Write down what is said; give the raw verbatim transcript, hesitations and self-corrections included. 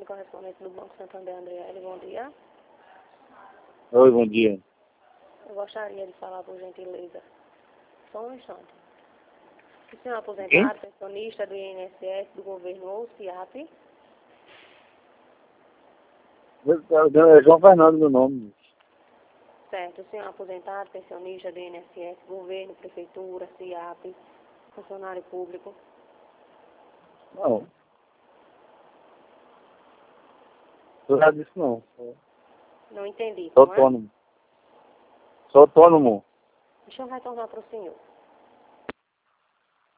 correspondente do Banco Santander, Andriele, bom dia. Oi, bom dia. Eu gostaria de falar, por gentileza, só um instante. O senhor é aposentado, Quem? pensionista do I N S S, do governo ou C I A P? É João Fernando meu nome. Certo. O senhor é aposentado, pensionista do I N S S, governo, prefeitura, C I A P, funcionário público? Não. Eu já disse não. Não entendi. Sou Como é? autônomo. Sou autônomo. Deixa eu retornar para o senhor.